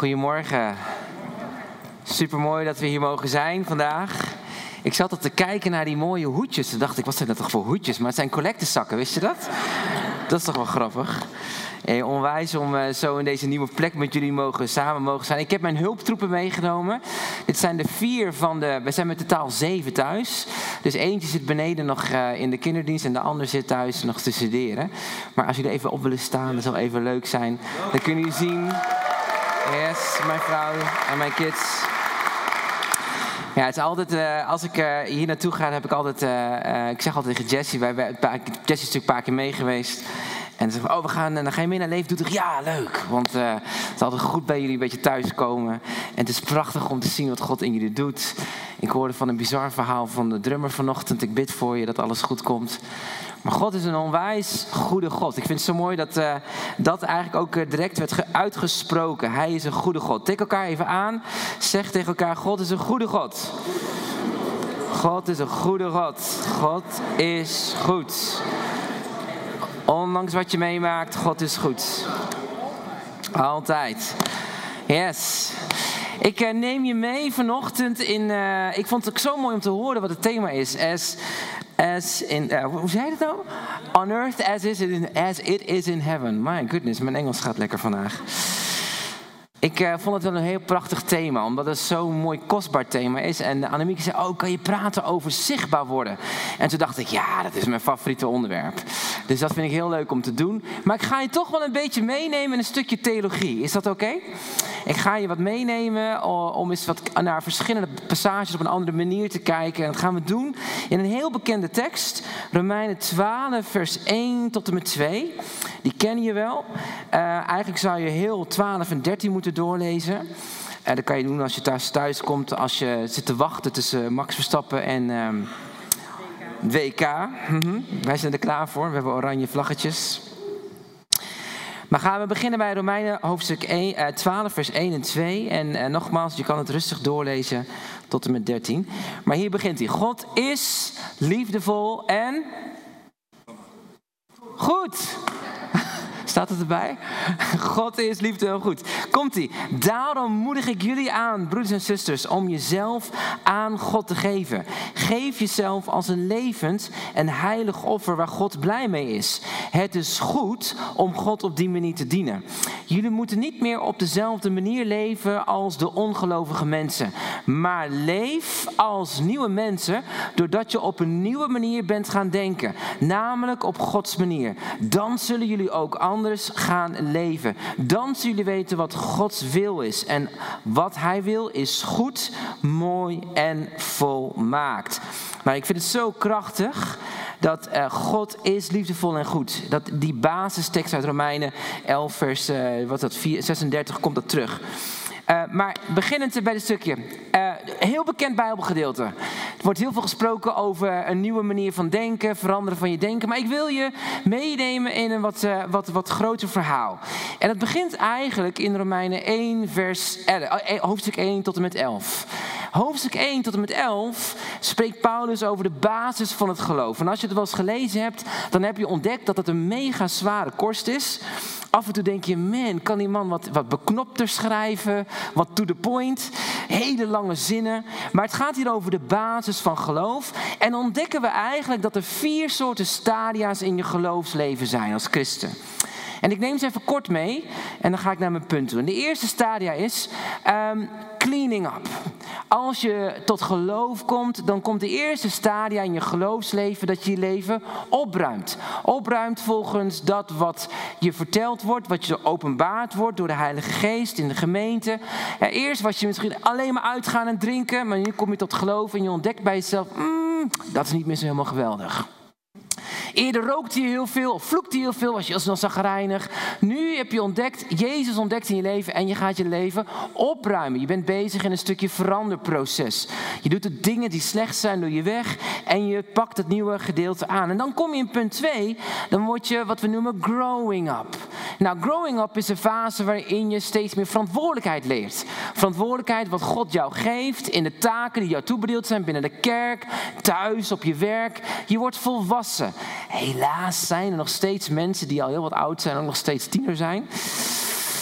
Goedemorgen. Supermooi dat we hier mogen zijn vandaag. Ik zat al te kijken naar die mooie hoedjes. Toen dacht ik, wat zijn dat toch voor hoedjes? Maar het zijn collectezakken, wist je dat? Dat is toch wel grappig. Onwijs om zo in deze nieuwe plek met jullie samen mogen zijn. Ik heb mijn hulptroepen meegenomen. Dit zijn de 4 van de... We zijn met totaal 7 thuis. Dus eentje zit beneden nog in de kinderdienst en de ander zit thuis nog te studeren. Maar als jullie even op willen staan, dat zal even leuk zijn. Dan kunnen jullie zien... Yes, mijn vrouw en mijn kids. Ja, het is altijd, als ik hier naartoe ga, heb ik altijd... ik zeg altijd tegen Jessie, Jessie is natuurlijk een paar keer mee geweest. En dan zeggen we, dan ga je mee naar Leven Doetinchem? Ja, leuk. Want het is altijd goed bij jullie een beetje thuiskomen. En het is prachtig om te zien wat God in jullie doet. Ik hoorde van een bizar verhaal van de drummer vanochtend. Ik bid voor je dat alles goed komt. Maar God is een onwijs goede God. Ik vind het zo mooi dat dat eigenlijk ook direct werd uitgesproken. Hij is een goede God. Tik elkaar even aan. Zeg tegen elkaar, God is een goede God. God is een goede God. God is goed. Ondanks wat je meemaakt, God is goed. Altijd. Yes. Ik neem je mee vanochtend in... ik vond het ook zo mooi om te horen wat het thema is. Hoe zei je dat nou? On earth as it is in heaven. My goodness, mijn Engels gaat lekker vandaag. Ik vond het wel een heel prachtig thema, omdat het zo'n mooi kostbaar thema is. En Annemieke zei, kan je praten over zichtbaar worden? En toen dacht ik, ja, dat is mijn favoriete onderwerp. Dus dat vind ik heel leuk om te doen. Maar ik ga je toch wel een beetje meenemen in een stukje theologie. Is dat oké? Ik ga je wat meenemen om eens wat naar verschillende passages op een andere manier te kijken. En dat gaan we doen in een heel bekende tekst. Romeinen 12, vers 1 tot en met 2. Die ken je wel. Eigenlijk zou je heel 12 en 13 moeten doorlezen. Dat kan je doen als je thuis komt. Als je zit te wachten tussen Max Verstappen en WK. Wij zijn er klaar voor. We hebben oranje vlaggetjes. Maar gaan we beginnen bij Romeinen hoofdstuk 12, vers 1 en 2. En nogmaals, je kan het rustig doorlezen tot en met 13. Maar hier begint hij. God is liefdevol en goed. Staat het erbij? God is liefde en goed. Komt-ie. Daarom moedig ik jullie aan, broeders en zusters, om jezelf aan God te geven. Geef jezelf als een levend en heilig offer waar God blij mee is. Het is goed om God op die manier te dienen. Jullie moeten niet meer op dezelfde manier leven als de ongelovige mensen. Maar leef als nieuwe mensen, doordat je op een nieuwe manier bent gaan denken. Namelijk op Gods manier. Dan zullen jullie ook anders gaan leven. Dan zullen jullie weten wat Gods wil is. En wat Hij wil is goed, mooi en volmaakt. Maar ik vind het zo krachtig dat God is liefdevol en goed. Dat die basistekst uit Romeinen 11 vers 36 komt dat terug. Maar beginnend bij dit stukje. Heel bekend Bijbelgedeelte. Er wordt heel veel gesproken over een nieuwe manier van denken, veranderen van je denken. Maar ik wil je meenemen in een wat groter verhaal. En dat begint eigenlijk in Romeinen 1 hoofdstuk 1 tot en met 11. Hoofdstuk 1 tot en met 11 spreekt Paulus over de basis van het geloof. En als je het wel eens gelezen hebt, dan heb je ontdekt dat het een mega zware kost is. Af en toe denk je, man, kan die man wat beknopter schrijven, wat to the point, hele lange zinnen. Maar het gaat hier over de basis van geloof. En dan ontdekken we eigenlijk dat er 4 soorten stadia's in je geloofsleven zijn als christen. En ik neem ze even kort mee en dan ga ik naar mijn punt toe. En de eerste stadia is cleaning up. Als je tot geloof komt, dan komt de eerste stadia in je geloofsleven dat je je leven opruimt. Opruimt volgens dat wat je verteld wordt, wat je openbaard wordt door de Heilige Geest in de gemeente. Ja, eerst was je misschien alleen maar uitgaan en drinken, maar nu kom je tot geloof en je ontdekt bij jezelf, dat is niet meer zo helemaal geweldig. Eerder rookte je heel veel of vloekte je heel veel, was je als chagrijnig. Nu heb je ontdekt, Jezus ontdekt in je leven en je gaat je leven opruimen. Je bent bezig in een stukje veranderproces. Je doet de dingen die slecht zijn door je weg en je pakt het nieuwe gedeelte aan. En dan kom je in punt 2, dan word je wat we noemen growing up. Nou, growing up is een fase waarin je steeds meer verantwoordelijkheid leert. Verantwoordelijkheid wat God jou geeft in de taken die jou toebedeeld zijn binnen de kerk, thuis, op je werk. Je wordt volwassen. Helaas zijn er nog steeds mensen die al heel wat oud zijn, ook nog steeds tiener zijn.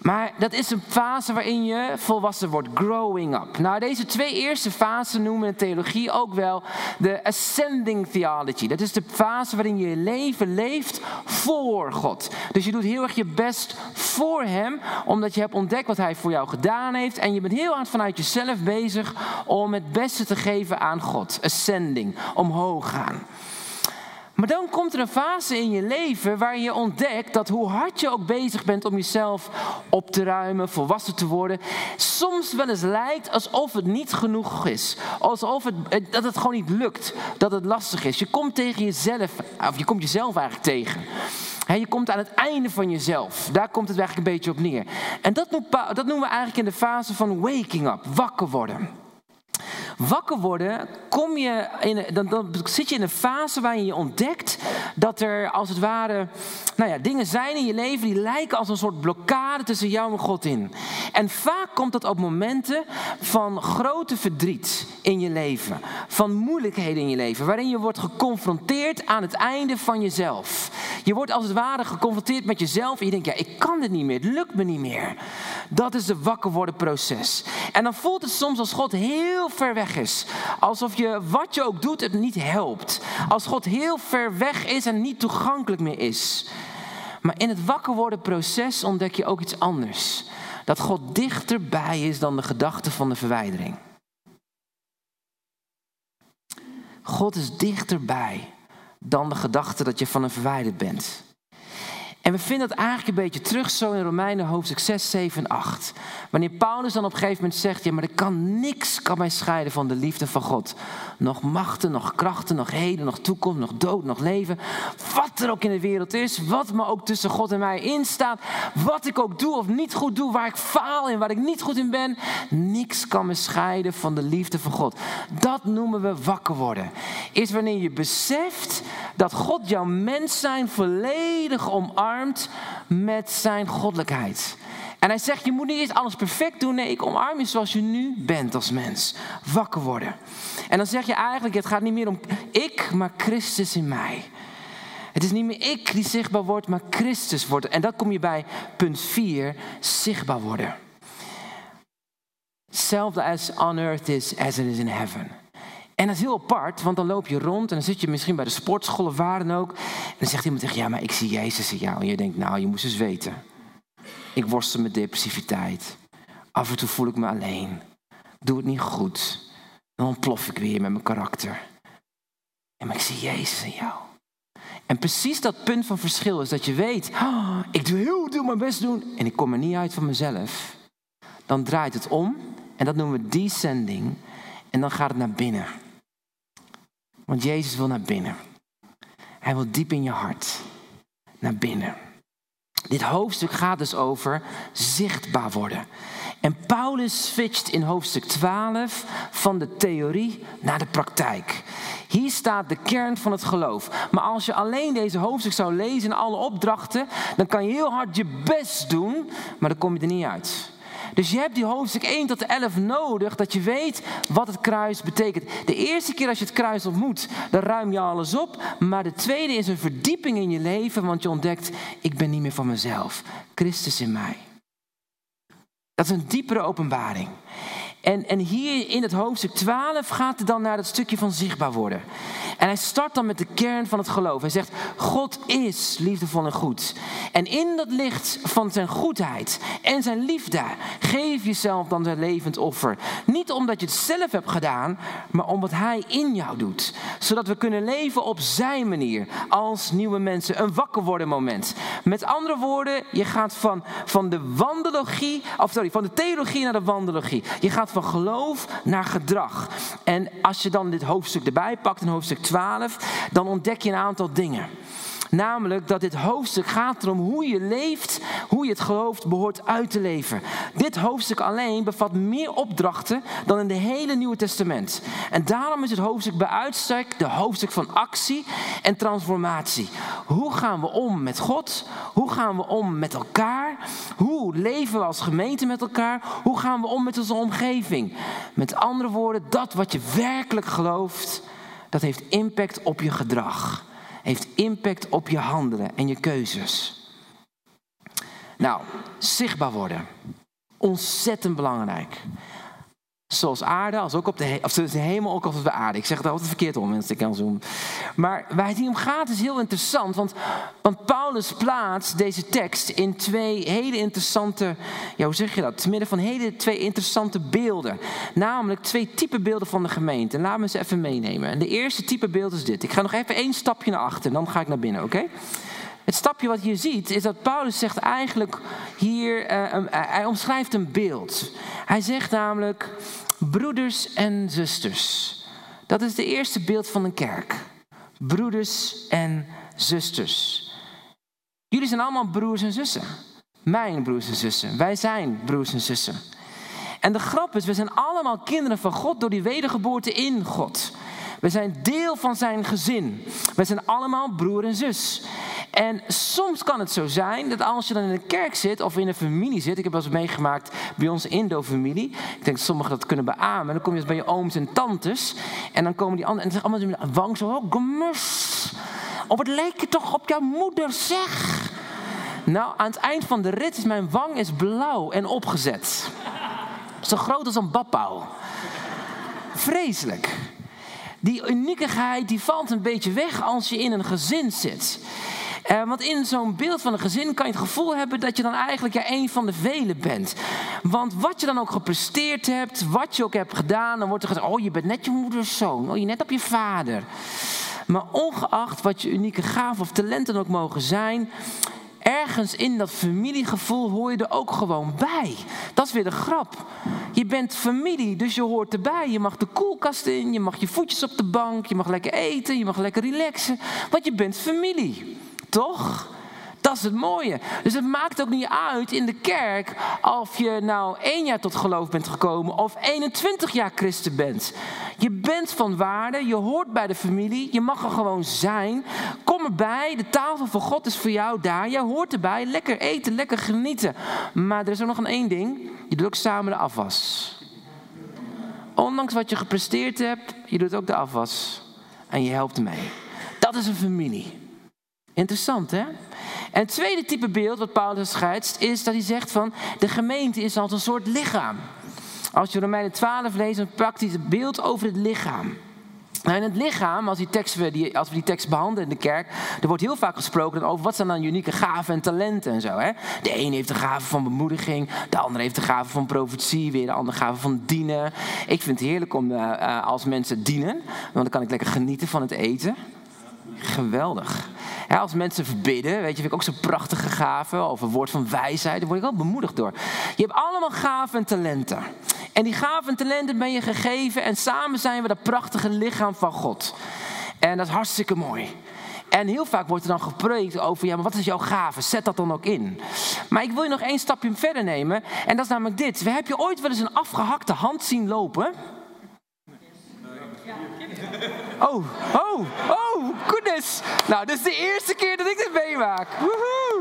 Maar dat is een fase waarin je volwassen wordt, growing up. Nou, deze 2 eerste fasen noemen we in theologie ook wel de ascending theology. Dat is de fase waarin je leven leeft voor God. Dus je doet heel erg je best voor hem, omdat je hebt ontdekt wat hij voor jou gedaan heeft. En je bent heel hard vanuit jezelf bezig om het beste te geven aan God. Ascending, omhoog gaan. Maar dan komt er een fase in je leven waar je ontdekt dat hoe hard je ook bezig bent om jezelf op te ruimen, volwassen te worden, soms wel eens lijkt alsof het niet genoeg is. Alsof dat het gewoon niet lukt, dat het lastig is. Je komt tegen jezelf, of je komt jezelf eigenlijk tegen. Je komt aan het einde van jezelf. Daar komt het eigenlijk een beetje op neer. En dat noemen we eigenlijk in de fase van waking up, wakker worden. Wakker worden, dan zit je in een fase waarin je ontdekt dat er als het ware dingen zijn in je leven die lijken als een soort blokkade tussen jou en God in. En vaak komt dat op momenten van grote verdriet in je leven, van moeilijkheden in je leven, waarin je wordt geconfronteerd aan het einde van jezelf. Je wordt als het ware geconfronteerd met jezelf en je denkt, ik kan dit niet meer, het lukt me niet meer. Dat is de wakker worden proces. En dan voelt het soms als God heel ver weg is. Alsof je, wat je ook doet, het niet helpt. Als God heel ver weg is en niet toegankelijk meer is. Maar in het wakker worden proces ontdek je ook iets anders. Dat God dichterbij is dan de gedachte van de verwijdering. God is dichterbij dan de gedachte dat je van hem verwijderd bent. En we vinden dat eigenlijk een beetje terug zo in Romeinen hoofdstuk 6, 7 en 8. Wanneer Paulus dan op een gegeven moment zegt, maar niks kan mij scheiden van de liefde van God. Nog machten, nog krachten, nog heden, nog toekomst, nog dood, nog leven. Wat er ook in de wereld is, wat me ook tussen God en mij instaat. Wat ik ook doe of niet goed doe, waar ik faal en waar ik niet goed in ben. Niks kan me scheiden van de liefde van God. Dat noemen we wakker worden. Is wanneer je beseft dat God jouw mens zijn volledig omarmt met zijn goddelijkheid. En hij zegt, je moet niet eerst alles perfect doen. Nee, ik omarm je zoals je nu bent als mens. Wakker worden. En dan zeg je eigenlijk, het gaat niet meer om ik, maar Christus in mij. Het is niet meer ik die zichtbaar wordt, maar Christus wordt. En dan kom je bij punt 4, zichtbaar worden. Hetzelfde as on earth is as it is in heaven. En dat is heel apart, want dan loop je rond en dan zit je misschien bij de sportschool of waar dan ook. En dan zegt iemand tegen je, maar ik zie Jezus in jou. En je denkt, je moest eens weten. Ik worstel met depressiviteit. Af en toe voel ik me alleen. Doe het niet goed. Dan ontplof ik weer met mijn karakter. Maar ik zie Jezus in jou. En precies dat punt van verschil is dat je weet, ik doe mijn best doen en ik kom er niet uit van mezelf. Dan draait het om en dat noemen we descending. En dan gaat het naar binnen. Want Jezus wil naar binnen. Hij wil diep in je hart. Naar binnen. Dit hoofdstuk gaat dus over zichtbaar worden. En Paulus switcht in hoofdstuk 12 van de theorie naar de praktijk. Hier staat de kern van het geloof. Maar als je alleen deze hoofdstuk zou lezen en alle opdrachten, dan kan je heel hard je best doen, maar dan kom je er niet uit. Dus je hebt die hoofdstuk 1 tot 11 nodig, dat je weet wat het kruis betekent. De eerste keer als je het kruis ontmoet, dan ruim je alles op. Maar de tweede is een verdieping in je leven, want je ontdekt, ik ben niet meer van mezelf. Christus in mij. Dat is een diepere openbaring. En hier in het hoofdstuk 12 gaat het dan naar het stukje van zichtbaar worden. En hij start dan met de kern van het geloof. Hij zegt, God is liefdevol en goed. En in dat licht van zijn goedheid en zijn liefde, geef jezelf dan zijn levend offer. Niet omdat je het zelf hebt gedaan, maar omdat hij in jou doet. Zodat we kunnen leven op zijn manier, als nieuwe mensen. Een wakker worden moment. Met andere woorden, je gaat van de theologie naar de wandologie. Je gaat van geloof naar gedrag. En als je dan dit hoofdstuk erbij pakt, in hoofdstuk 12, dan ontdek je een aantal dingen. Namelijk dat dit hoofdstuk gaat erom hoe je leeft, hoe je het geloof behoort uit te leven. Dit hoofdstuk alleen bevat meer opdrachten dan in de hele Nieuwe Testament. En daarom is het hoofdstuk bij uitstek de hoofdstuk van actie en transformatie. Hoe gaan we om met God? Hoe gaan we om met elkaar? Hoe leven we als gemeente met elkaar? Hoe gaan we om met onze omgeving? Met andere woorden, dat wat je werkelijk gelooft, dat heeft impact op je gedrag. Heeft impact op je handelen en je keuzes. Nou, zichtbaar worden. Ontzettend belangrijk. Zoals aarde, als ook op de hemel, ook op de aarde. Ik zeg het altijd verkeerd om, als ik kan zoomen. Maar waar het hier om gaat is heel interessant. Want Paulus plaatst deze tekst in twee hele interessante... Ja, hoe zeg je dat? Te midden van twee interessante beelden. Namelijk 2 type beelden van de gemeente. En laten we ze even meenemen. En de eerste type beeld is dit. Ik ga nog even 1 stapje naar achter en dan ga ik naar binnen, oké? Het stapje wat je ziet is dat Paulus zegt eigenlijk hier... hij omschrijft een beeld. Hij zegt namelijk... Broeders en zusters. Dat is de eerste beeld van een kerk. Broeders en zusters. Jullie zijn allemaal broers en zussen. Mijn broers en zussen. Wij zijn broers en zussen. En de grap is, we zijn allemaal kinderen van God door die wedergeboorte in God. We zijn deel van zijn gezin. We zijn allemaal broer en zus. En soms kan het zo zijn dat als je dan in een kerk zit of in een familie zit. Ik heb wel eens meegemaakt bij onze Indo-familie. Ik denk dat sommigen dat kunnen beamen. Dan kom je dus bij je ooms en tantes. En dan komen die anderen en dan zeggen allemaal met wang zo. Oh, gemus. Of het leek je toch op jouw moeder, zeg. Nou, aan het eind van de rit is mijn wang blauw en opgezet. Zo groot als een badpauw. Vreselijk. Die uniekigheid die valt een beetje weg als je in een gezin zit. Want in zo'n beeld van een gezin kan je het gevoel hebben dat je dan eigenlijk een van de velen bent. Want wat je dan ook gepresteerd hebt, wat je ook hebt gedaan, dan wordt er gezegd, oh, je bent net je moeders zoon, oh, je net op je vader. Maar ongeacht wat je unieke gaven of talenten ook mogen zijn, ergens in dat familiegevoel hoor je er ook gewoon bij. Dat is weer de grap. Je bent familie, dus je hoort erbij. Je mag de koelkast in, je mag je voetjes op de bank, je mag lekker eten, je mag lekker relaxen. Want je bent familie. Toch? Dat is het mooie. Dus het maakt ook niet uit in de kerk of je nou 1 jaar tot geloof bent gekomen of 21 jaar christen bent. Je bent van waarde, je hoort bij de familie, je mag er gewoon zijn. Kom erbij, de tafel van God is voor jou daar. Jij hoort erbij, lekker eten, lekker genieten. Maar er is ook nog een 1 ding, je doet ook samen de afwas. Ondanks wat je gepresteerd hebt, je doet ook de afwas. En je helpt mee. Dat is een familie. Interessant, hè? En het tweede type beeld wat Paulus schetst is dat hij zegt van de gemeente is als een soort lichaam. Als je Romeinen 12 leest, dan pakt hij het beeld over het lichaam. Nou, in het lichaam, als we die tekst behandelen in de kerk, er wordt heel vaak gesproken over wat zijn dan unieke gaven en talenten en zo. Hè? De een heeft de gave van bemoediging, de ander heeft de gave van profetie, weer de ander gave van dienen. Ik vind het heerlijk om als mensen dienen, want dan kan ik lekker genieten van het eten. Geweldig. Ja, als mensen verbidden, weet je, vind ik ook zo'n prachtige gaven. Of een woord van wijsheid, daar word ik wel bemoedigd door. Je hebt allemaal gaven en talenten. En die gaven en talenten ben je gegeven. En samen zijn we dat prachtige lichaam van God. En dat is hartstikke mooi. En heel vaak wordt er dan gepreekt over, ja, maar wat is jouw gave? Zet dat dan ook in. Maar ik wil je nog 1 stapje verder nemen. En dat is namelijk dit. Heb je ooit wel eens een afgehakte hand zien lopen? Oh, goodness. Nou, dit is de eerste keer dat ik dit meemaak. Woehoe.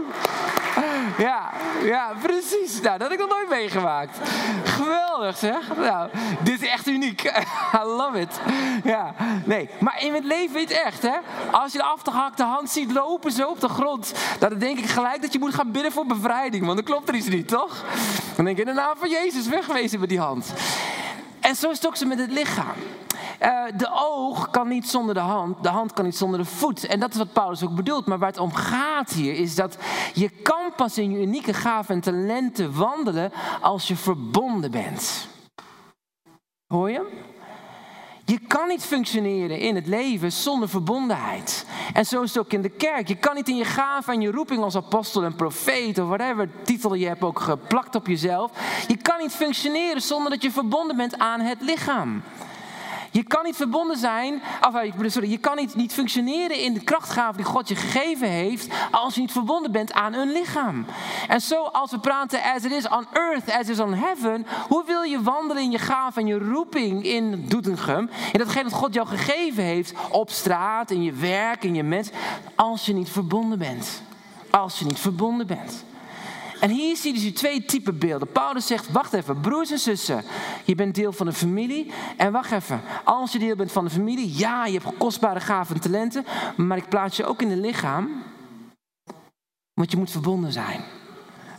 Ja, precies. Nou, dat heb ik nog nooit meegemaakt. Geweldig, zeg. Nou, dit is echt uniek. I love it. Ja, nee. Maar in het leven weet je het echt, hè. Als je de afgehakte hand ziet lopen zo op de grond, dan denk ik gelijk dat je moet gaan bidden voor bevrijding. Want dan klopt er iets niet, toch? Dan denk je in de naam van Jezus wegwezen met die hand. En zo is het ook zo met het lichaam. De oog kan niet zonder de hand kan niet zonder de voet. En dat is wat Paulus ook bedoelt. Maar waar het om gaat hier is dat je kan pas in je unieke gaven en talenten wandelen als je verbonden bent. Hoor je? Je kan niet functioneren in het leven zonder verbondenheid. En zo is het ook in de kerk. Je kan niet in je gaven en je roeping als apostel en profeet of whatever titel je hebt ook geplakt op jezelf. Je kan niet functioneren zonder dat je verbonden bent aan het lichaam. Je kan niet verbonden zijn, je kan niet functioneren in de krachtgave die God je gegeven heeft als je niet verbonden bent aan een lichaam. En zo als we praten as it is on earth, as it is on heaven, hoe wil je wandelen in je gave en je roeping in Doetinchem, in datgene dat God jou gegeven heeft op straat, in je werk, in je mens, als je niet verbonden bent. Als je niet verbonden bent. En hier zie je dus 2 typen beelden. Paulus zegt, wacht even, broers en zussen. Je bent deel van de familie. En wacht even, als je deel bent van de familie, ja, je hebt kostbare gaven en talenten. Maar ik plaats je ook in het lichaam. Want je moet verbonden zijn.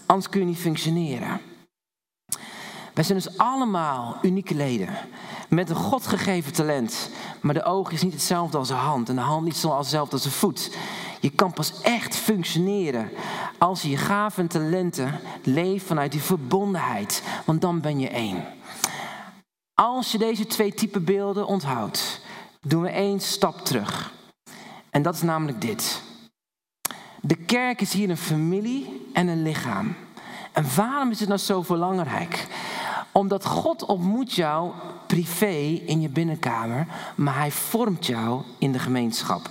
Anders kun je niet functioneren. Wij zijn dus allemaal unieke leden. Met een God gegeven talent. Maar de oog is niet hetzelfde als de hand. En de hand niet hetzelfde als de voet. Je kan pas echt functioneren als je je gaven en talenten leeft vanuit die verbondenheid. Want dan ben je één. Als je deze 2 type beelden onthoudt, doen we 1 stap terug. En dat is namelijk dit. De kerk is hier een familie en een lichaam. En waarom is het nou zo belangrijk? Omdat God ontmoet jou privé in je binnenkamer, maar hij vormt jou in de gemeenschap.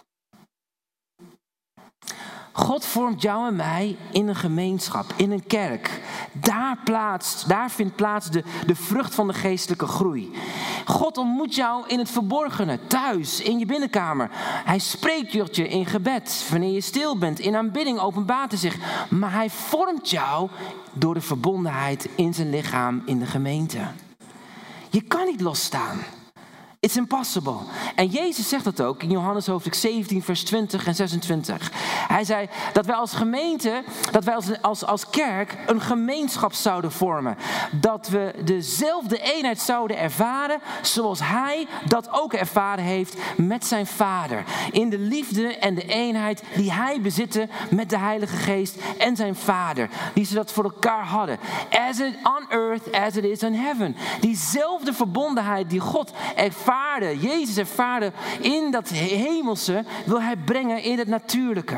God vormt jou en mij in een gemeenschap, in een kerk. Daar vindt plaats de vrucht van de geestelijke groei. God ontmoet jou in het verborgene, thuis, in je binnenkamer. Hij spreekt tot je in gebed, wanneer je stil bent. In aanbidding openbaart hij zich. Maar hij vormt jou door de verbondenheid in zijn lichaam, in de gemeente. Je kan niet losstaan. It's impossible. En Jezus zegt dat ook in Johannes hoofdstuk 17, vers 20 en 26. Hij zei dat wij als gemeente, dat wij als kerk een gemeenschap zouden vormen. Dat we dezelfde eenheid zouden ervaren zoals hij dat ook ervaren heeft met zijn Vader. In de liefde en de eenheid die hij bezitte met de Heilige Geest en zijn Vader. Die ze dat voor elkaar hadden. As it on earth as it is in heaven. Diezelfde verbondenheid die God ervaarde, Jezus ervaarde in dat hemelse, wil hij brengen in het natuurlijke.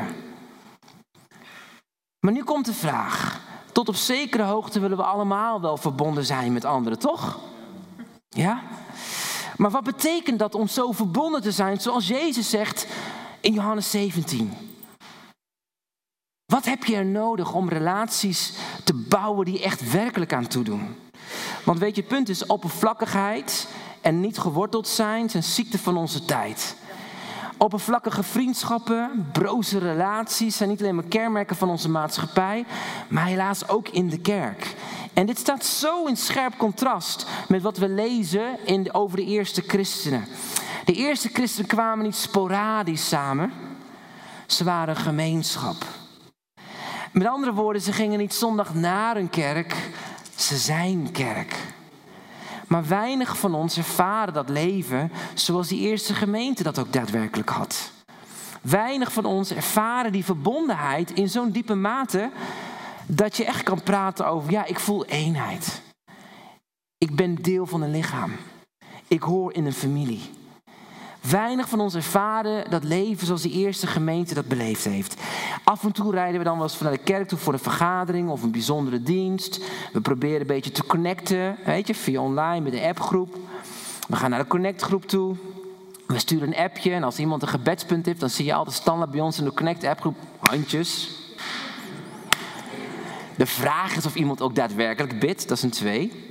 Maar nu komt de vraag. Tot op zekere hoogte willen we allemaal wel verbonden zijn met anderen, toch? Ja? Maar wat betekent dat om zo verbonden te zijn, zoals Jezus zegt in Johannes 17? Wat heb je er nodig om relaties te bouwen die echt werkelijk aan toedoen? Want weet je, het punt is, oppervlakkigheid en niet geworteld zijn ziekten van onze tijd. Oppervlakkige vriendschappen, broze relaties zijn niet alleen maar kenmerken van onze maatschappij, maar helaas ook in de kerk. En dit staat zo in scherp contrast met wat we lezen over de eerste christenen. De eerste christenen kwamen niet sporadisch samen, ze waren een gemeenschap. Met andere woorden, ze gingen niet zondag naar een kerk, ze zijn kerk. Maar weinig van ons ervaren dat leven zoals die eerste gemeente dat ook daadwerkelijk had. Weinig van ons ervaren die verbondenheid in zo'n diepe mate dat je echt kan praten over, ja, ik voel eenheid. Ik ben deel van een lichaam. Ik hoor in een familie. Weinig van ons ervaren dat leven zoals die eerste gemeente dat beleefd heeft. Af en toe rijden we dan wel eens vanuit de kerk toe voor een vergadering of een bijzondere dienst. We proberen een beetje te connecten, weet je, via online met een appgroep. We gaan naar de connectgroep toe. We sturen een appje en als iemand een gebedspunt heeft, dan zie je altijd standaard bij ons in de connect appgroep handjes. De vraag is of iemand ook daadwerkelijk bidt, dat is een 2.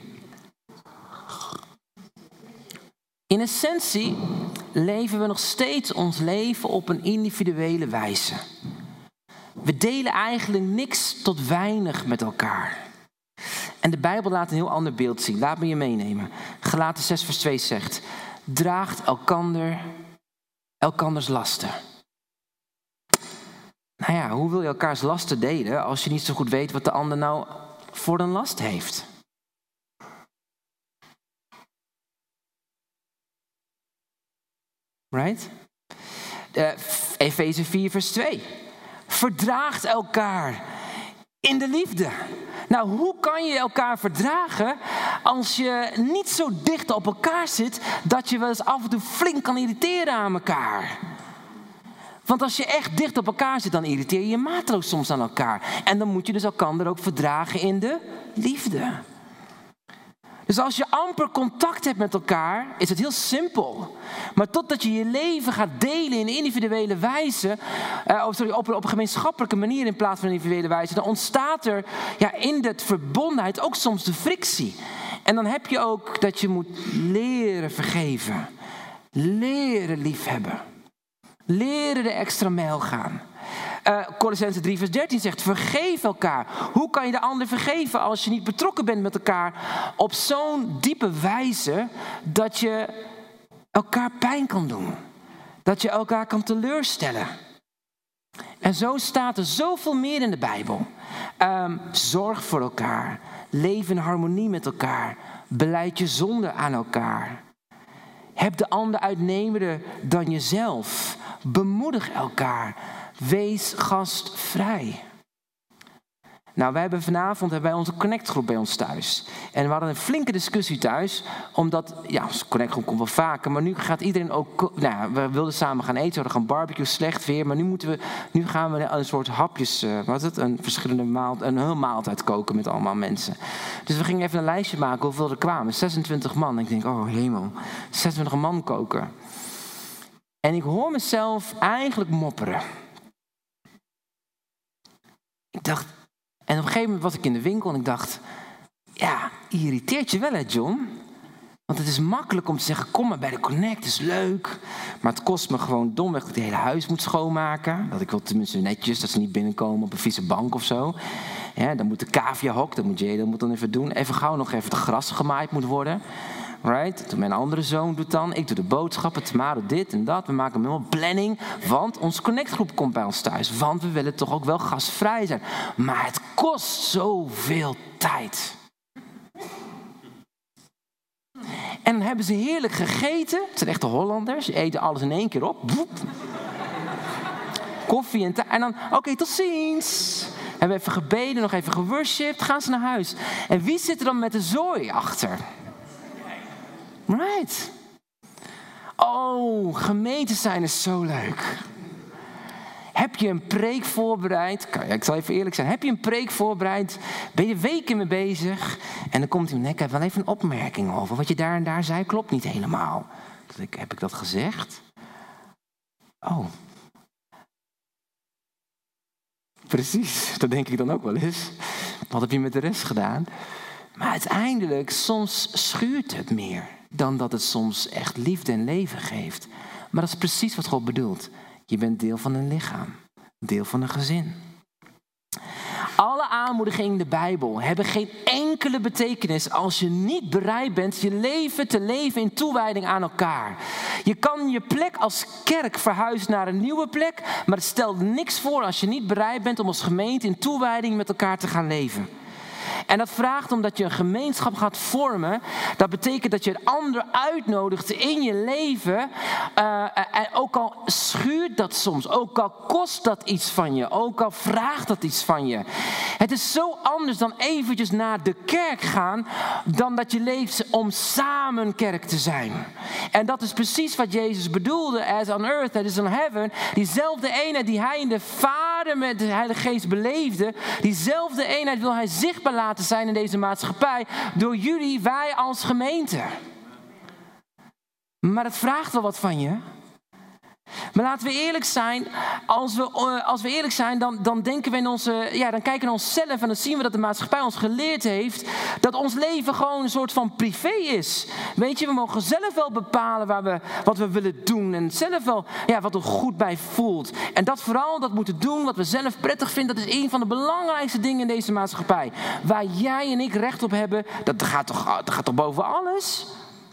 In essentie leven we nog steeds ons leven op een individuele wijze. We delen eigenlijk niks tot weinig met elkaar. En de Bijbel laat een heel ander beeld zien. Laat me je meenemen. Galaten 6 vers 2 zegt: draagt elkanders lasten. Nou ja, hoe wil je elkaars lasten delen als je niet zo goed weet wat de ander nou voor een last heeft? Right? Efeze 4 vers 2. Verdraagt elkaar in de liefde. Nou, hoe kan je elkaar verdragen als je niet zo dicht op elkaar zit dat je wel eens af en toe flink kan irriteren aan elkaar? Want als je echt dicht op elkaar zit, dan irriteer je je mateloos soms aan elkaar. En dan moet je dus elkaar ook verdragen in de liefde. Dus als je amper contact hebt met elkaar, is het heel simpel. Maar totdat je je leven gaat delen in individuele wijze, op een gemeenschappelijke manier in plaats van een individuele wijze, dan ontstaat er in de verbondenheid ook soms de frictie. En dan heb je ook dat je moet leren vergeven, leren liefhebben, leren de extra mijl gaan. Colossenzen 3 vers 13 zegt: vergeef elkaar. Hoe kan je de ander vergeven als je niet betrokken bent met elkaar op zo'n diepe wijze dat je elkaar pijn kan doen? Dat je elkaar kan teleurstellen? En zo staat er zoveel meer in de Bijbel. Zorg voor elkaar. Leef in harmonie met elkaar. Belijd je zonde aan elkaar. Heb de ander uitnemender dan jezelf. Bemoedig elkaar. Wees gastvrij. Nou, vanavond hebben wij onze connectgroep bij ons thuis. En we hadden een flinke discussie thuis. Omdat, onze connectgroep komt wel vaker. Maar nu gaat iedereen ook... we wilden samen gaan eten. We hadden gaan barbecue, slecht weer. Maar nu gaan we een soort hapjes... een hele maaltijd koken met allemaal mensen. Dus we gingen even een lijstje maken hoeveel er kwamen. 26 man. En ik denk, oh hemel. 26 man koken. En ik hoor mezelf eigenlijk mopperen. Ik dacht... En op een gegeven moment was ik in de winkel en ik dacht... Ja, irriteert je wel hè John? Want het is makkelijk om te zeggen... Kom maar bij de Connect, het is leuk. Maar het kost me gewoon domweg dat ik het hele huis moet schoonmaken. Dat ik wil tenminste netjes, dat ze niet binnenkomen op een vieze bank of zo. Ja, dan moet de caviahok, dat moet Jay dan even doen. Even gauw nog even het gras gemaaid moet worden. Right? Mijn andere zoon doet dan. Ik doe de boodschappen, Tamara dit en dat. We maken helemaal planning. Want onze connectgroep komt bij ons thuis. Want we willen toch ook wel gastvrij zijn. Maar het kost zoveel tijd. En dan hebben ze heerlijk gegeten. Het zijn echte Hollanders. Ze eten alles in één keer op. Koffie en thee. En dan, oké, tot ziens. Hebben we even gebeden, nog even geworshipped. Gaan ze naar huis. En wie zit er dan met de zooi achter? Right. Oh, gemeente zijn is zo leuk. Heb je een preek voorbereid? Ik zal even eerlijk zijn. Heb je een preek voorbereid? Ben je weken mee bezig? En dan komt iemand, ik heb wel even een opmerking over. Wat je daar en daar zei, klopt niet helemaal. Heb ik dat gezegd? Oh. Precies, dat denk ik dan ook wel eens. Wat heb je met de rest gedaan? Maar uiteindelijk, soms schuurt het meer dan dat het soms echt liefde en leven geeft. Maar dat is precies wat God bedoelt. Je bent deel van een lichaam, deel van een gezin. Alle aanmoedigingen in de Bijbel hebben geen enkele betekenis als je niet bereid bent je leven te leven in toewijding aan elkaar. Je kan je plek als kerk verhuizen naar een nieuwe plek, maar het stelt niks voor als je niet bereid bent om als gemeente in toewijding met elkaar te gaan leven. En dat vraagt omdat je een gemeenschap gaat vormen. Dat betekent dat je een ander uitnodigt in je leven. En ook al schuurt dat soms. Ook al kost dat iets van je. Ook al vraagt dat iets van je. Het is zo anders dan eventjes naar de kerk gaan. Dan dat je leeft om samen kerk te zijn. En dat is precies wat Jezus bedoelde. As on earth, that is on heaven. Diezelfde eenheid die hij in de Vader met de Heilige Geest beleefde. Diezelfde eenheid wil hij zichtbaar laten zijn in deze maatschappij door jullie, wij als gemeente. Maar het vraagt wel wat van je. Maar laten we eerlijk zijn, als we eerlijk zijn, dan denken we dan kijken we naar onszelf en dan zien we dat de maatschappij ons geleerd heeft dat ons leven gewoon een soort van privé is. Weet je, we mogen zelf wel bepalen wat we willen doen en zelf wel wat er goed bij voelt. En dat moeten doen wat we zelf prettig vinden, dat is een van de belangrijkste dingen in deze maatschappij. Waar jij en ik recht op hebben, dat gaat toch boven alles?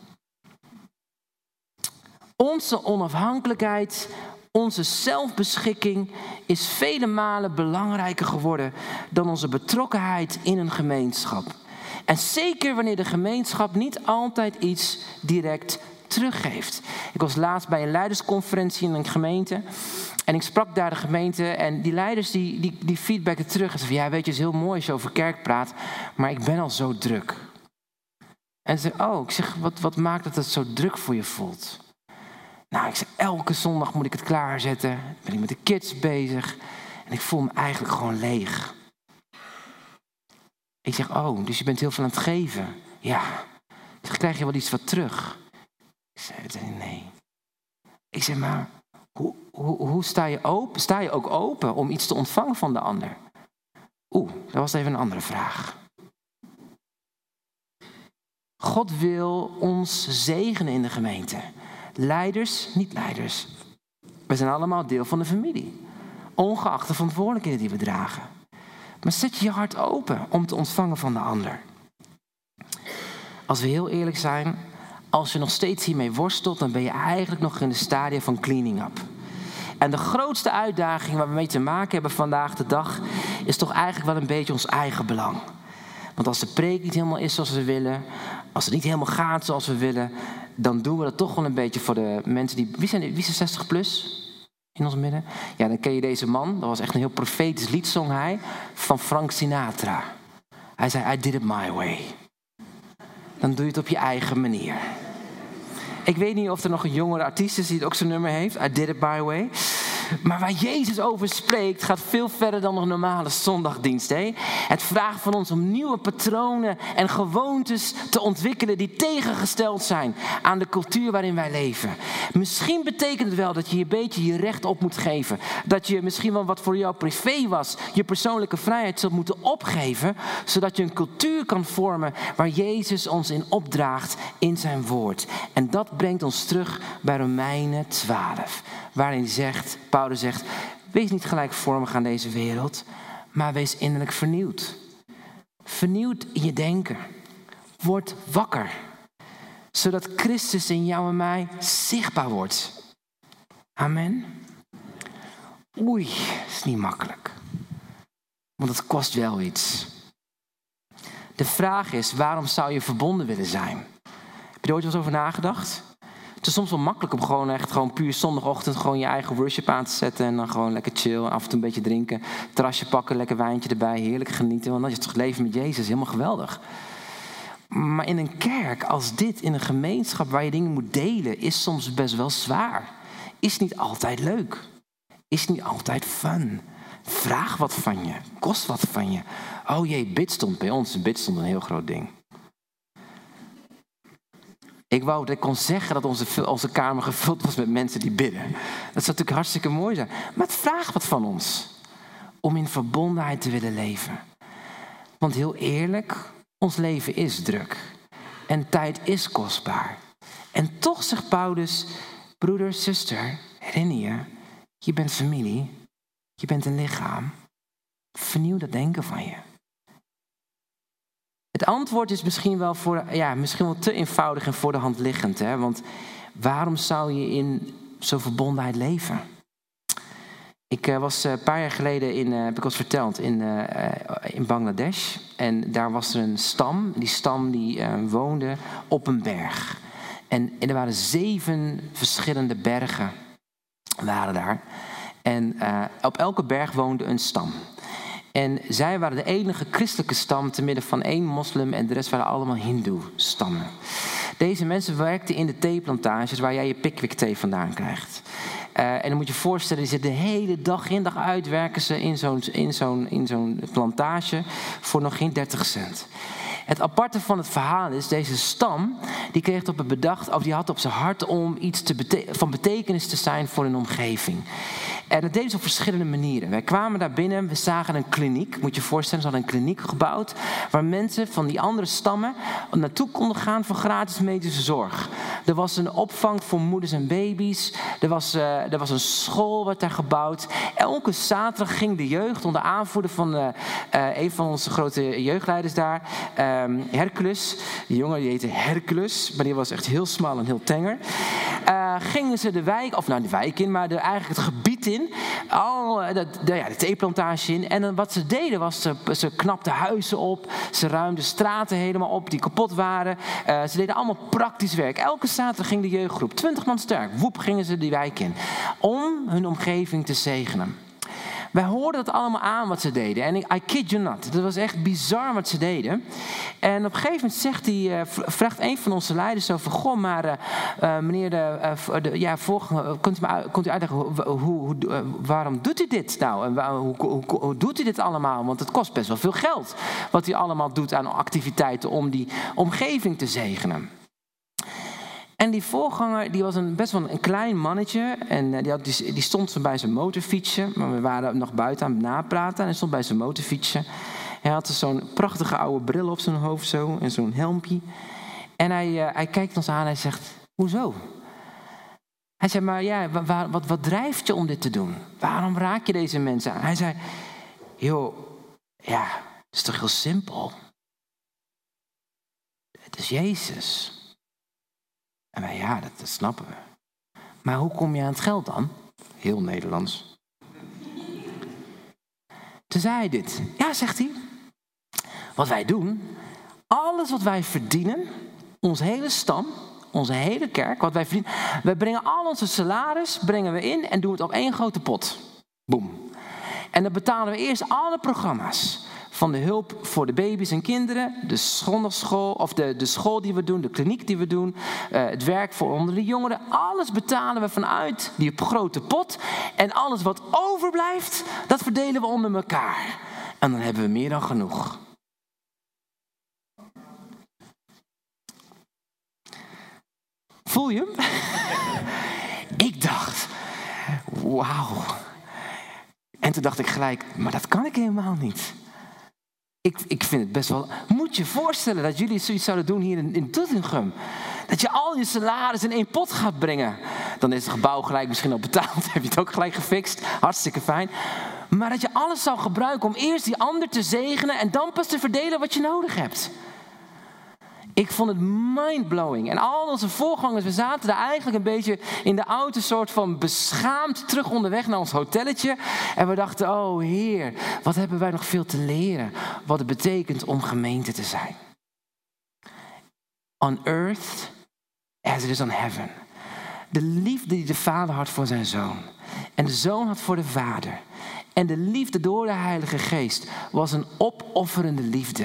Onze onafhankelijkheid, onze zelfbeschikking is vele malen belangrijker geworden dan onze betrokkenheid in een gemeenschap. En zeker wanneer de gemeenschap niet altijd iets direct teruggeeft. Ik was laatst bij een leidersconferentie in een gemeente en ik sprak daar de gemeente en die leiders die feedbacken terug. En ze van, weet je, het is heel mooi als je over kerk praat, maar ik ben al zo druk. En ze zei, ik zeg, wat maakt dat het zo druk voor je voelt? Nou, ik zeg, elke zondag moet ik het klaarzetten. Ben ik met de kids bezig. En ik voel me eigenlijk gewoon leeg. Ik zeg, dus je bent heel veel aan het geven. Ja. Ik zeg, krijg je wel iets wat terug? Ik zei, nee. Ik zeg, maar hoe sta je open? Sta je ook open om iets te ontvangen van de ander? Dat was even een andere vraag. God wil ons zegenen in de gemeente. Leiders, niet leiders. We zijn allemaal deel van de familie. Ongeacht de verantwoordelijkheden die we dragen. Maar zet je hart open om te ontvangen van de ander. Als we heel eerlijk zijn, als je nog steeds hiermee worstelt, dan ben je eigenlijk nog in de stadia van cleaning up. En de grootste uitdaging waar we mee te maken hebben vandaag de dag is toch eigenlijk wel een beetje ons eigen belang. Want als de preek niet helemaal is zoals we willen, als het niet helemaal gaat zoals we willen, dan doen we dat toch wel een beetje voor de mensen die... Wie is 60 plus in ons midden? Ja, dan ken je deze man. Dat was echt een heel profetisch lied, zong hij, van Frank Sinatra. Hij zei, I did it my way. Dan doe je het op je eigen manier. Ik weet niet of er nog een jongere artiest is die het ook zo'n nummer heeft. I did it my way. Maar waar Jezus over spreekt gaat veel verder dan een normale zondagdienst. Hè? Het vraagt van ons om nieuwe patronen en gewoontes te ontwikkelen die tegengesteld zijn aan de cultuur waarin wij leven. Misschien betekent het wel dat je een beetje je recht op moet geven. Dat je misschien wel wat voor jou privé was, je persoonlijke vrijheid zult moeten opgeven, zodat je een cultuur kan vormen waar Jezus ons in opdraagt in zijn woord. En dat brengt ons terug bij Romeinen 12. Waarin Paulus zegt, wees niet gelijkvormig aan deze wereld, maar wees innerlijk vernieuwd. Vernieuwd in je denken. Word wakker. Zodat Christus in jou en mij zichtbaar wordt. Amen. Oei, is niet makkelijk. Want het kost wel iets. De vraag is, waarom zou je verbonden willen zijn? Heb je er ooit wel eens over nagedacht? Het is soms wel makkelijk om gewoon puur zondagochtend gewoon je eigen worship aan te zetten. En dan gewoon lekker chill, af en toe een beetje drinken. Terrasje pakken, lekker wijntje erbij, heerlijk genieten. Want dan is het leven met Jezus helemaal geweldig. Maar in een kerk als dit, in een gemeenschap waar je dingen moet delen, is soms best wel zwaar. Is niet altijd leuk. Is niet altijd fun. Vraag wat van je. Kost wat van je. Oh jee, bidstond. Bij ons bidstond een heel groot ding. Ik wou dat ik kon zeggen dat onze kamer gevuld was met mensen die bidden. Dat zou natuurlijk hartstikke mooi zijn. Maar het vraagt wat van ons. Om in verbondenheid te willen leven. Want heel eerlijk, ons leven is druk. En tijd is kostbaar. En toch zegt Paulus, broeder, zuster, herinner je, je bent familie. Je bent een lichaam. Vernieuw dat denken van je. Het antwoord is misschien wel te eenvoudig en voor de hand liggend. Hè? Want waarom zou je in zo'n verbondenheid leven? Ik was een paar jaar geleden heb ik al verteld, in Bangladesh. En daar was er een stam. Die stam woonde op een berg. En er waren 7 verschillende bergen waren daar. En op elke berg woonde een stam. En zij waren de enige christelijke stam te midden van 1 moslim en de rest waren allemaal hindoe-stammen. Deze mensen werkten in de theeplantages waar jij je Pickwick thee vandaan krijgt. En dan moet je je voorstellen, die zitten de hele dag in dag uit werken ze in zo'n plantage voor nog geen 30 cent. Het aparte van het verhaal is, deze stam, die kreeg op het bedacht, of die had op zijn hart om iets van betekenis te zijn voor een omgeving. En dat deden ze op verschillende manieren. Wij kwamen daar binnen, we zagen een kliniek. Moet je je voorstellen, ze hadden een kliniek gebouwd waar mensen van die andere stammen naartoe konden gaan voor gratis medische zorg. Er was een opvang voor moeders en baby's. Er was een school werd daar gebouwd. Elke zaterdag ging de jeugd onder aanvoerder van een van onze grote jeugdleiders daar, Hercules. Die jongen die heette Hercules, maar die was echt heel smal en heel tenger. Gingen ze de wijk in, maar eigenlijk het gebied in. De theeplantage in. En dan wat ze deden was, ze knapten huizen op. Ze ruimden straten helemaal op die kapot waren. Ze deden allemaal praktisch werk. Elke zaterdag ging de jeugdgroep, 20 man sterk, woep, gingen ze die wijk in. Om hun omgeving te zegenen. Wij hoorden het allemaal aan wat ze deden. En I kid you not. Het was echt bizar wat ze deden. En op een gegeven moment vraagt een van onze leiders zo van, goh, maar meneer kunt u uitleggen, waarom doet u dit nou? En hoe doet u dit allemaal? Want het kost best wel veel geld. Wat u allemaal doet aan activiteiten om die omgeving te zegenen. En die voorganger, die was best wel een klein mannetje. En die stond zo bij zijn motorfietsje. Maar we waren nog buiten aan het napraten. En hij stond bij zijn motorfietsje. Hij had zo'n prachtige oude bril op zijn hoofd zo. En zo'n helmpje. En hij kijkt ons aan en hij zegt, hoezo? Hij zei, maar ja, wat drijft je om dit te doen? Waarom raak je deze mensen aan? Hij zei, joh, ja, het is toch heel simpel? Het is Jezus. En wij, ja, dat snappen we. Maar hoe kom je aan het geld dan? Heel Nederlands. Toen zei hij dit. Ja, zegt hij. Wat wij doen, alles wat wij verdienen, ons hele stam, onze hele kerk, wat wij verdienen, wij brengen al onze salaris, brengen we in en doen het op één grote pot. Boom. En dan betalen we eerst alle programma's. Van de hulp voor de baby's en kinderen, de zondagschool, of de school die we doen, de kliniek die we doen, het werk voor onder de jongeren. Alles betalen we vanuit die grote pot. En alles wat overblijft, dat verdelen we onder elkaar. En dan hebben we meer dan genoeg. Voel je hem? Ik dacht, wauw. En toen dacht ik gelijk, maar dat kan ik helemaal niet. Ik vind het best wel... Moet je voorstellen dat jullie zoiets zouden doen hier in Doetinchem. Dat je al je salaris in één pot gaat brengen. Dan is het gebouw gelijk misschien al betaald. Heb je het ook gelijk gefixt. Hartstikke fijn. Maar dat je alles zou gebruiken om eerst die ander te zegenen en dan pas te verdelen wat je nodig hebt. Ik vond het mindblowing. En al onze voorgangers, we zaten daar eigenlijk een beetje in de auto soort van beschaamd terug onderweg naar ons hotelletje. En we dachten, oh Heer, wat hebben wij nog veel te leren. Wat het betekent om gemeente te zijn. On earth as it is on heaven. De liefde die de vader had voor zijn zoon. En de zoon had voor de vader. En de liefde door de Heilige Geest was een opofferende liefde.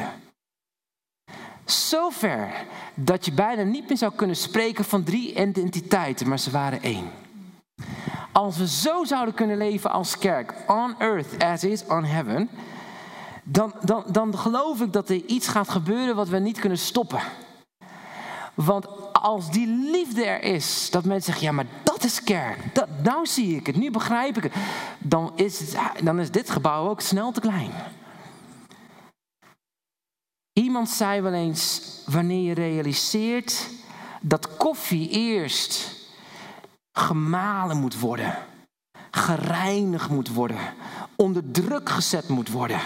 Zover dat je bijna niet meer zou kunnen spreken van 3 identiteiten, maar ze waren 1. Als we zo zouden kunnen leven als kerk, on earth as is on heaven, dan geloof ik dat er iets gaat gebeuren wat we niet kunnen stoppen. Want als die liefde er is, dat mensen zeggen, ja, maar dat is kerk. Nou zie ik het, nu begrijp ik het. Dan is dit gebouw ook snel te klein. Iemand zei wel eens, wanneer je realiseert dat koffie eerst gemalen moet worden, gereinigd moet worden, onder druk gezet moet worden,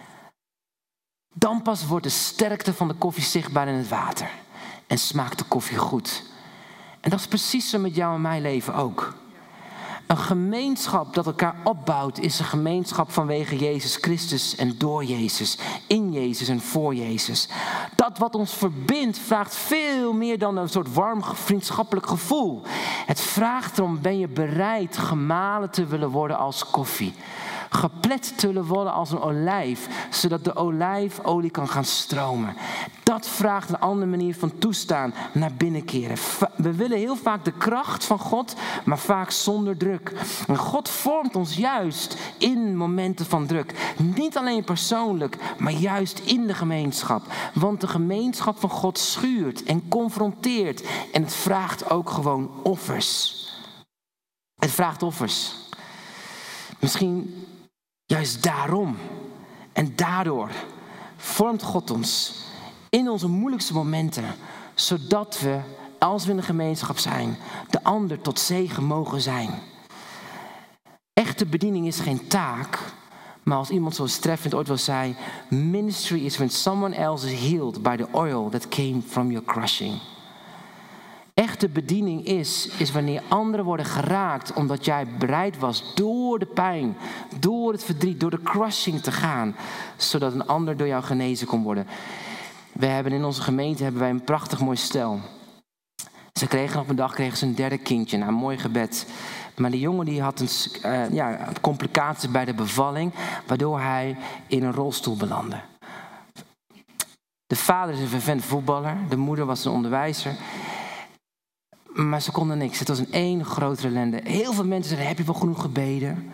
dan pas wordt de sterkte van de koffie zichtbaar in het water en smaakt de koffie goed. En dat is precies zo met jou en mijn leven ook. Een gemeenschap dat elkaar opbouwt is een gemeenschap vanwege Jezus Christus en door Jezus, in Jezus en voor Jezus. Dat wat ons verbindt vraagt veel meer dan een soort warm vriendschappelijk gevoel. Het vraagt erom, ben je bereid gemalen te willen worden als koffie? Geplet te willen worden als een olijf, zodat de olijfolie kan gaan stromen. Dat vraagt een andere manier van toestaan, naar binnenkeren. We willen heel vaak de kracht van God, maar vaak zonder druk. En God vormt ons juist in momenten van druk. Niet alleen persoonlijk, maar juist in de gemeenschap. Want de gemeenschap van God schuurt en confronteert. En het vraagt ook gewoon offers. Het vraagt offers. Misschien juist daarom en daardoor vormt God ons in onze moeilijkste momenten, zodat we, als we in de gemeenschap zijn, de ander tot zegen mogen zijn. Echte bediening is geen taak, maar als iemand zo treffend ooit wel zei, ministry is when someone else is healed by the oil that came from your crushing. Echte bediening is wanneer anderen worden geraakt omdat jij bereid was door de pijn, door het verdriet, door de crushing te gaan, zodat een ander door jou genezen kon worden. We hebben in onze gemeente een prachtig mooi stel. Ze kregen op een dag een 3e kindje, een mooi gebed. Maar die jongen die had een complicatie bij de bevalling, waardoor hij in een rolstoel belandde. De vader is een vervent voetballer, de moeder was een onderwijzer. Maar ze konden niks. Het was een één grote ellende. Heel veel mensen zeiden, heb je wel genoeg gebeden?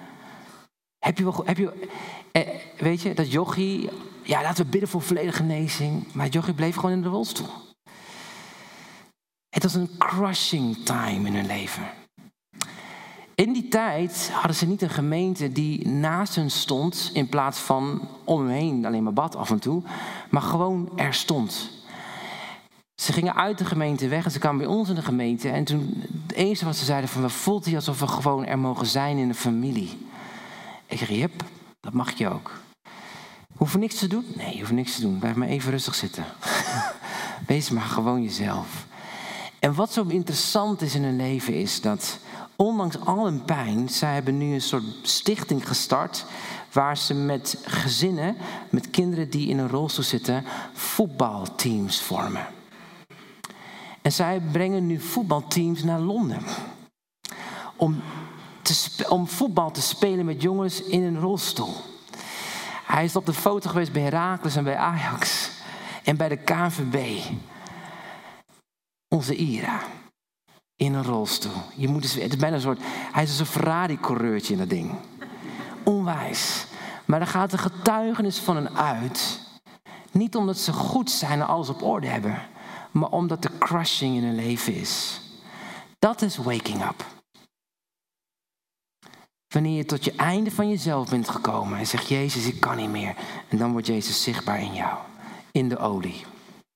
Weet je, dat jochie, ja, laten we bidden voor volledige genezing. Maar het jochie bleef gewoon in de rolstoel. Het was een crushing time in hun leven. In die tijd hadden ze niet een gemeente die naast hen stond, in plaats van om hem heen alleen maar bad af en toe, maar gewoon er stond. Ze gingen uit de gemeente weg en ze kwamen bij ons in de gemeente. En toen het eerste wat ze zeiden van, we voelt hier alsof we gewoon er mogen zijn in een familie. Ik zeg, jep, dat mag je ook. Hoef je niks te doen? Nee, je hoeft niks te doen. Blijf maar even rustig zitten. Wees maar gewoon jezelf. En wat zo interessant is in hun leven is dat Ondanks al hun pijn, zij hebben nu een soort stichting gestart waar ze met gezinnen, met kinderen die in een rolstoel zitten, voetbalteams vormen. En zij brengen nu voetbalteams naar Londen. Om voetbal te spelen met jongens in een rolstoel. Hij is op de foto geweest bij Heracles en bij Ajax. En bij de KNVB. Onze Ira. In een rolstoel. Het is bijna een soort, hij is een Ferrari-coureurtje in dat ding. Onwijs. Maar er gaat een getuigenis van hen uit. Niet omdat ze goed zijn en alles op orde hebben. Maar omdat er crushing in hun leven is. Dat is waking up. Wanneer je tot je einde van jezelf bent gekomen en zegt, Jezus, ik kan niet meer. En dan wordt Jezus zichtbaar in jou. In de olie.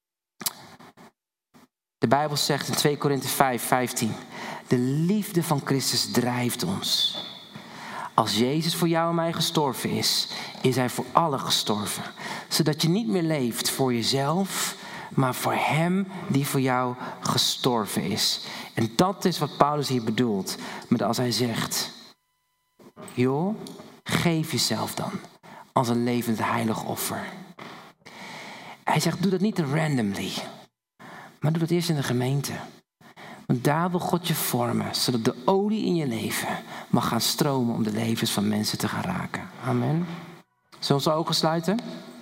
De Bijbel zegt in 2 Korinthe 5:15. De liefde van Christus drijft ons. Als Jezus voor jou en mij gestorven is, is hij voor allen gestorven. Zodat je niet meer leeft voor jezelf, maar voor hem die voor jou gestorven is. En dat is wat Paulus hier bedoelt. Met als hij zegt, joh, geef jezelf dan als een levend heilig offer. Hij zegt, doe dat niet randomly. Maar doe dat eerst in de gemeente. Want daar wil God je vormen, zodat de olie in je leven mag gaan stromen om de levens van mensen te gaan raken. Amen. Zullen we onze ogen sluiten?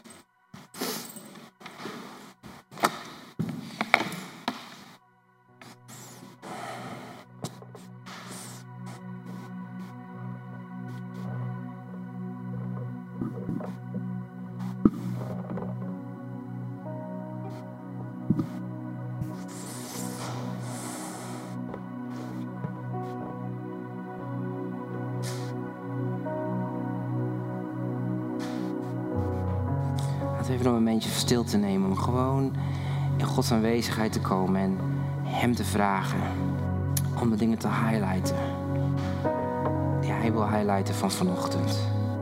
Even een momentje stil te nemen om gewoon in Gods aanwezigheid te komen en hem te vragen om de dingen te highlighten die hij wil highlighten van vanochtend.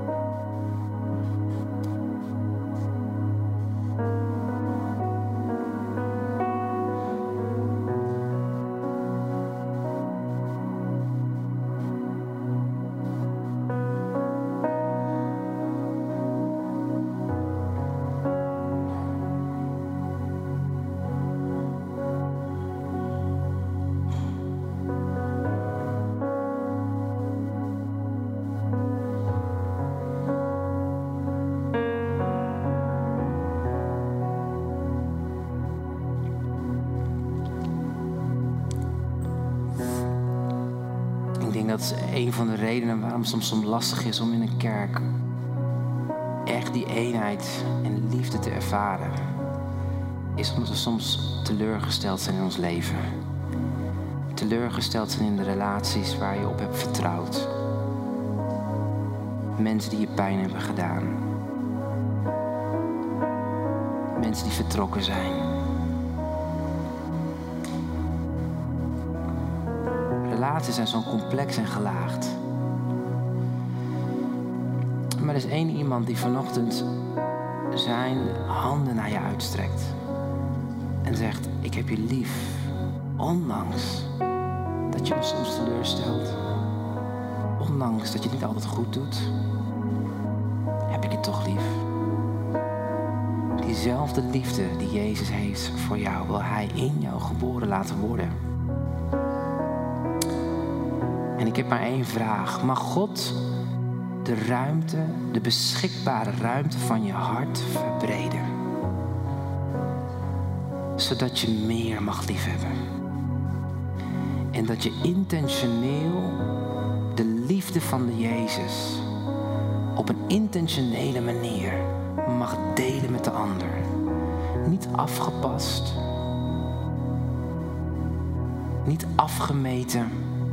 Dat is een van de redenen waarom het soms lastig is om in een kerk echt die eenheid en liefde te ervaren. Is omdat we soms teleurgesteld zijn in ons leven. Teleurgesteld zijn in de relaties waar je op hebt vertrouwd. Mensen die je pijn hebben gedaan. Mensen die vertrokken zijn. Relaties zijn zo complex en gelaagd. Maar er is één iemand die vanochtend zijn handen naar je uitstrekt. En zegt, ik heb je lief. Ondanks dat je me soms teleurstelt. Ondanks dat je het niet altijd goed doet. Heb ik je toch lief. Diezelfde liefde die Jezus heeft voor jou, wil hij in jou geboren laten worden. En ik heb maar één vraag. Mag God de ruimte, de beschikbare ruimte van je hart verbreden? Zodat je meer mag liefhebben. En dat je intentioneel de liefde van de Jezus op een intentionele manier mag delen met de ander. Niet afgepast. Niet afgemeten.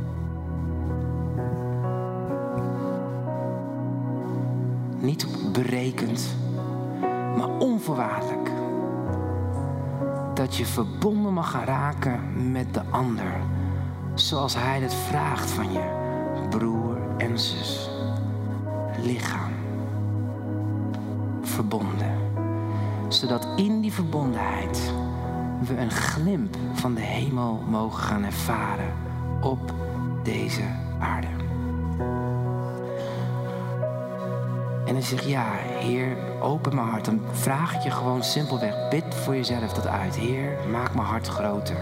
Niet berekend, maar onvoorwaardelijk. Dat je verbonden mag gaan raken met de ander. Zoals hij het vraagt van je broer en zus. Lichaam. Verbonden. Zodat in die verbondenheid we een glimp van de hemel mogen gaan ervaren op deze aarde. En dan zeg je, ja, Heer, open mijn hart. Dan vraag ik je gewoon simpelweg, bid voor jezelf dat uit. Heer, maak mijn hart groter.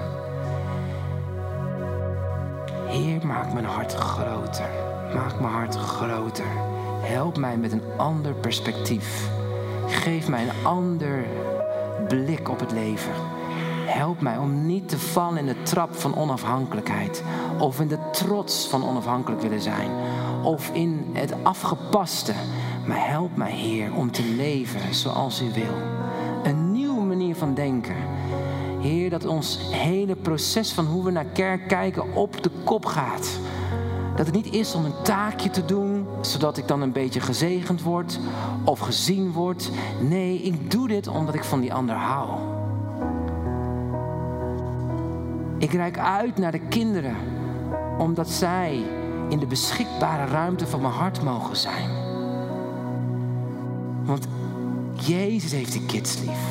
Heer, maak mijn hart groter. Maak mijn hart groter. Help mij met een ander perspectief. Geef mij een ander blik op het leven. Help mij om niet te vallen in de trap van onafhankelijkheid. Of in de trots van onafhankelijk willen zijn. Of in het afgepaste. Maar help mij, Heer, om te leven zoals u wil. Een nieuwe manier van denken. Heer, dat ons hele proces van hoe we naar kerk kijken op de kop gaat. Dat het niet is om een taakje te doen, zodat ik dan een beetje gezegend word of gezien word. Nee, ik doe dit omdat ik van die ander hou. Ik reik uit naar de kinderen, omdat zij in de beschikbare ruimte van mijn hart mogen zijn. Want Jezus heeft de kids lief.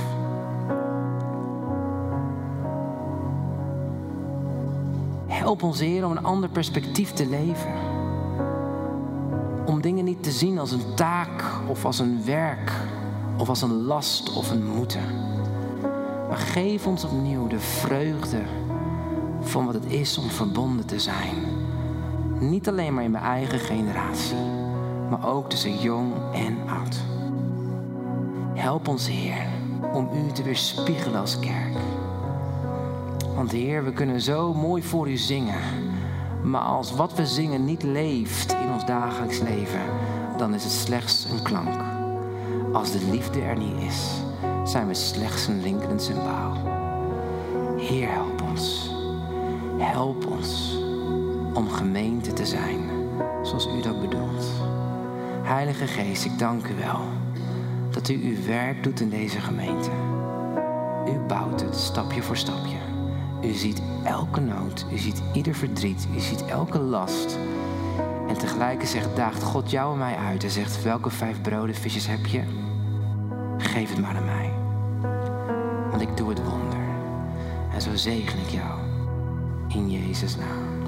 Help ons, Heer, om een ander perspectief te leven. Om dingen niet te zien als een taak of als een werk of als een last of een moeten. Maar geef ons opnieuw de vreugde van wat het is om verbonden te zijn. Niet alleen maar in mijn eigen generatie, maar ook tussen jong en oud. Help ons, Heer, om u te weerspiegelen als kerk. Want Heer, we kunnen zo mooi voor u zingen. Maar als wat we zingen niet leeft in ons dagelijks leven, dan is het slechts een klank. Als de liefde er niet is, zijn we slechts een linkerend symbool. Heer, help ons. Help ons om gemeente te zijn, zoals u dat bedoelt. Heilige Geest, ik dank u wel dat u uw werk doet in deze gemeente. U bouwt het stapje voor stapje. U ziet elke nood, u ziet ieder verdriet, u ziet elke last. En tegelijkertijd daagt God jou en mij uit en zegt, welke 5 broden, visjes heb je? Geef het maar aan mij. Want ik doe het wonder. En zo zegen ik jou. In Jezus' naam.